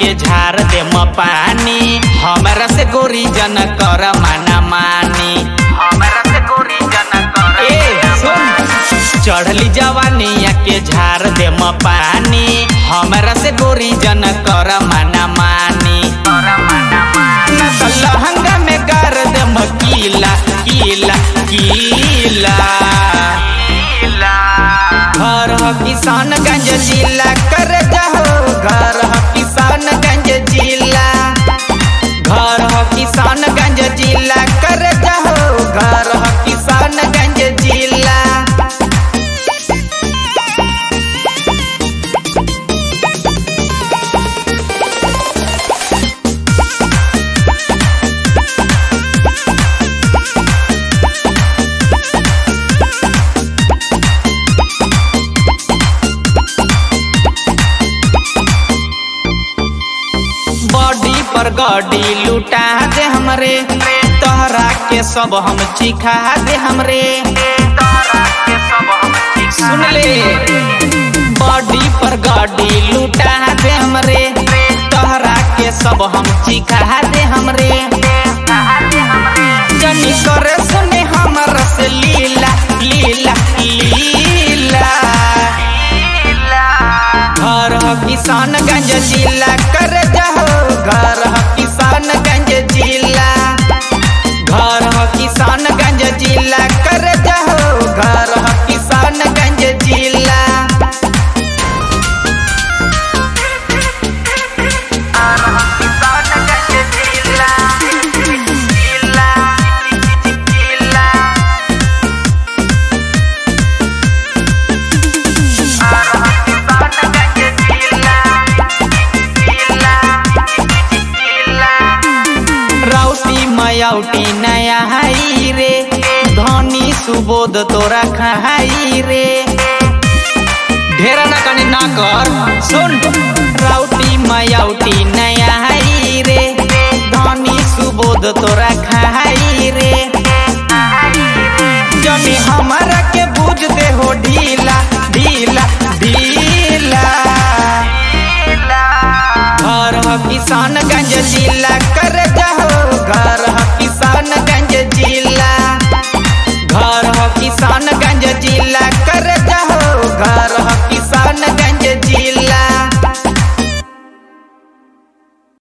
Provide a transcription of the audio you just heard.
के झार दे पानी। हमरा से गोरी जन कर माना मानी, हमरा से गोरी जन कर। सुन चढ़ली जवानिया के झार दे पानी। हमरा से गोरी जन कर माना मानी। लहंगा में कर दे कीला कीला कीला। घर ह किसानगंज जिला कर जाओ, घर ह किसानगंज जिला। घर ह किसानगंज जिला कर जाओ, घर ह किसानगंज जिला। बॉडी पर गाड़ी लुटा दे हमरे, तोहरा के सब हम चिखा दे हमरे। सुन ले बॉडी पर गाड़ी लुटा दे हमरे, तोहरा के सब हम चिखा दे हमरे। जनी करे सुने हमर से लीला लीला लीला। घर ह किसानगंज जिला कर जाओ, घर ह किसानगंज जिला। घर ह किसानगंज जिला कर जाओ, घर ह किसानगंज जिला। मयाउटी नया हाई रे, धनी सुबोध तोरा खाई रे। ढेरा ना कने ना कर। सुन राउटी मयाउटी नया हाई रे, धनी सुबोध तोरा खाई रे। जनी हमरा के बुझ दे हो ढी